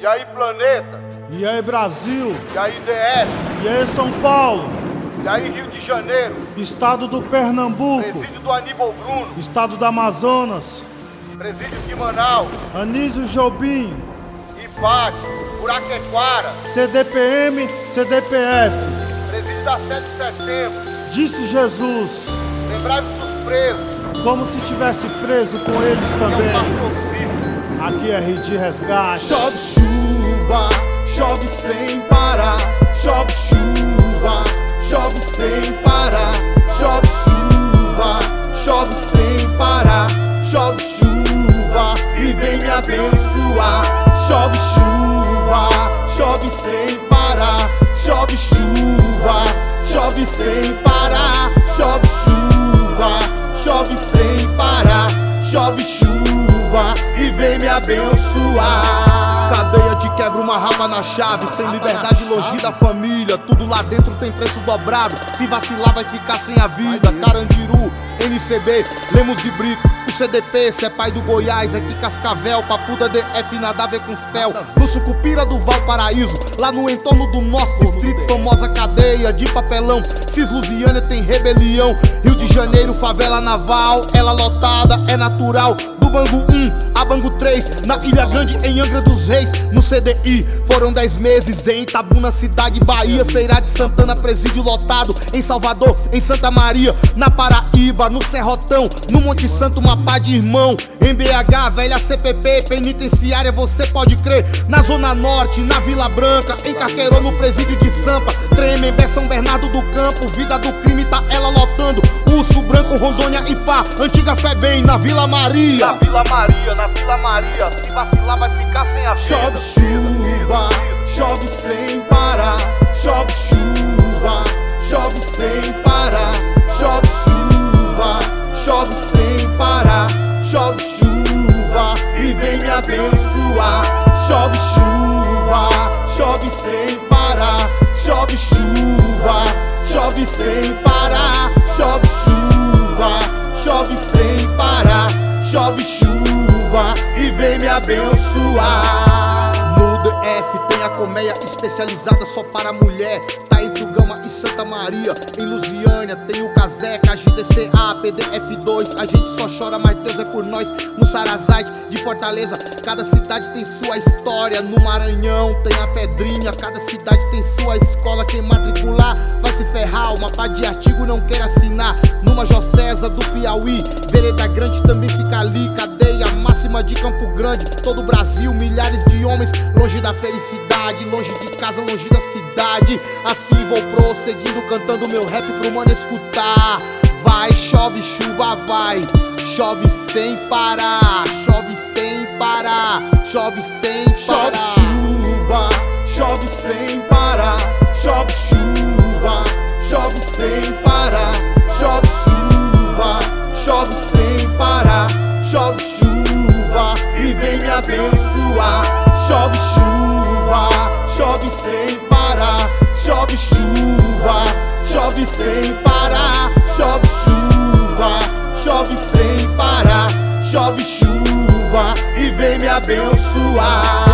E aí, planeta? E aí, Brasil? E aí, DF? E aí, São Paulo? E aí, Rio de Janeiro? Estado do Pernambuco? Presídio do Aníbal Bruno? Estado do Amazonas? Presídio de Manaus? Anísio Jobim? IFAC? Buraquequara? CDPM, CDPF? Presídio da 7 de setembro? Disse Jesus. Lembrai-vos dos presos. Como se tivesse preso com eles também. Aqui é RD Resgate. Chove chuva, chove sem parar. Chove chuva, chove sem parar. Chove chuva, chove sem parar. Chove chuva e vem me abençoar. Chove chuva, chove sem parar. Chove chuva, chove sem parar. Chove chuva, chove sem parar. Chove chuva e vem me abençoar. Cadeia de quebra, uma raba na chave. Sem liberdade, longe da família. Tudo lá dentro tem preço dobrado. Se vacilar vai ficar sem a vida. Carandiru, NCB, Lemos de Brito. O CDP, cê é pai do Goiás. Aqui Cascavel, Papuda DF, nada a ver com céu. No Sucupira do Valparaíso, lá no entorno do nosso distrito. Famosa cadeia de papelão. Cis Lusiânia tem rebelião. Rio de Janeiro, favela naval. Ela lotada, é natural. Do Bangu 1 a Bangu 3, na Ilha Grande, em Angra dos Reis. No CDI foram 10 meses. Em Itabuna, cidade Bahia. Feira de Santana, presídio lotado. Em Salvador, em Santa Maria. Na Paraíba, no Serrotão. No Monte Santo, uma pá de irmão. Em BH, velha CPP, penitenciária, você pode crer. Na Zona Norte, na Vila Branca. Em Carqueirão, no presídio de Sampa. Tremembé, São Bernardo do Campo. Vida do crime, tá ela lotando. Urso Branco, Rondônia e Pá. Antiga Febem, na Vila Maria. Na Vila Maria, se vacilar vai ficar sem a vida. Chove chuva, chove sem parar. Chove chuva, chove sem parar. Chove chuva, chove sem parar. Chove chuva e vem me abençoar. Chove chuva, chove sem parar. Chove chuva, chove sem parar. Chove chuva, chove sem parar. Chove chuva e vem me abençoar. No DF tem a colmeia especializada só para mulher. Tá entre o Gama e Santa Maria. Em Lusiânia tem o Caseca, GDCA, PDF2. A gente só chora, mas Deus é por nós. No Sarazate de Fortaleza, cada cidade tem sua história. No Maranhão tem a Pedrinha, cada cidade tem sua escola. Quem matricular vai se ferrar, uma pá de artigo não quer assinar. No Major César do Piauí, Vereda Grande também fica ali. Cadeia máxima de Campo Grande, todo o Brasil, milhares de homens longe da felicidade, longe de casa, longe da cidade. Assim vou prosseguindo, cantando meu rap pro mano escutar. Vai, chove, chuva, vai. Chove sem parar, chove sem parar. Chove sem parar. Chove chuva, chove sem parar. Chove chuva, chove sem parar. Chove chuva, chove sem parar. Chove chuva e vem me abençoar. Chove chuva, chove sem parar. Chove chuva, chove sem parar. Chove chuva, chove sem parar. Chove chuva e vem me abençoar.